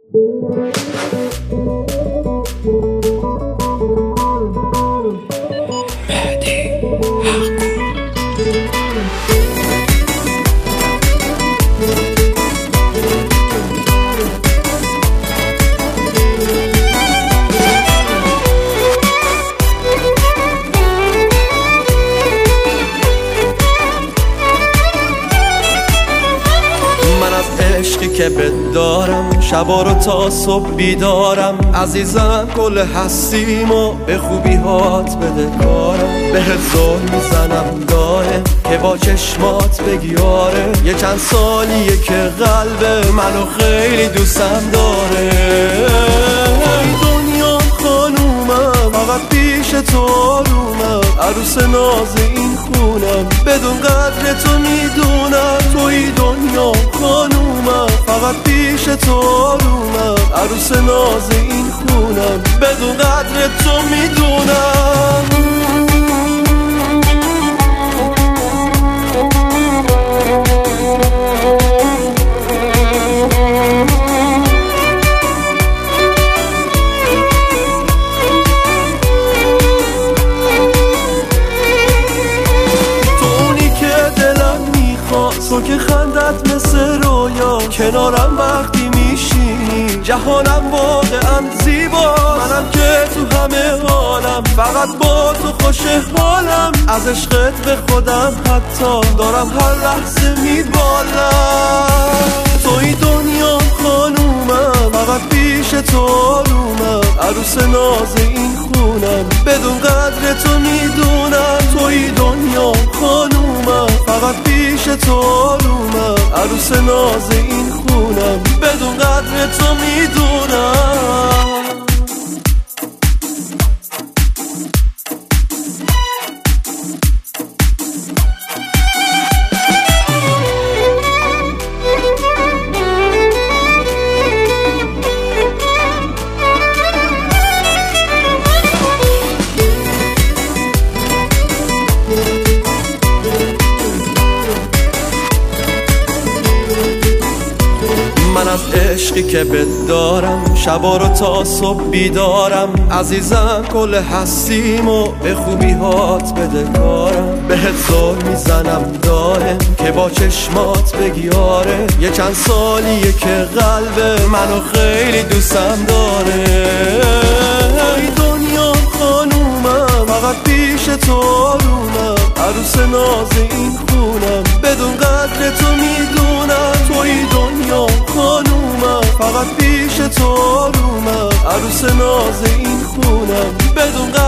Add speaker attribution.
Speaker 1: عشقی که بدارم شبا رو تا صبح بیدارم، عزیزم کل هستیمو به خوبی هات بده کارم. بهت زل میزنم دائم که با چشمات بگی آره، یه چند سالیه که قلب منو خیلی دوستم داره. دنیا خانومم فقط پیش تو آرومم، عروس ناز این خونم بدون قدر تو میدونم. توی دنیا خانومم فقط پیش تو آرومم، عروس ناز این خونم بدون قدر تو میدونم. تو که خندت مثل رویا، کنارم وقتی میشینی جهانم واقعا زیبا. منم که تو همه حالم فقط با تو خوش حالم، از عشقت به خودم حتی دارم هر لحظه میبالم. توی دنیا خانومم فقط پیش تو آرومم، عروس ناز این خونم بدون قدر تو میدونم. توی دنیا خانومم فقط پیش تو آرومم، عروس ناز این خونم بدون قدر تو میدونم. من از عشقی که بدارم شبا رو تا صبح بیدارم، عزیزم کل هستیمو به خوبی هات بده کارم. بهت زل میزنم دائم که با چشمات بگی آره، یه چند سالیه که قلب منو خیلی دوستم داره. ای دنیا خانومم فقط پیش تو آرومم، عروس ناز این خونم بدون قدر تو میدونم. توی دنیا خانومم فقط پیش تو آرومم، عروس ناز این خونم بدون قدر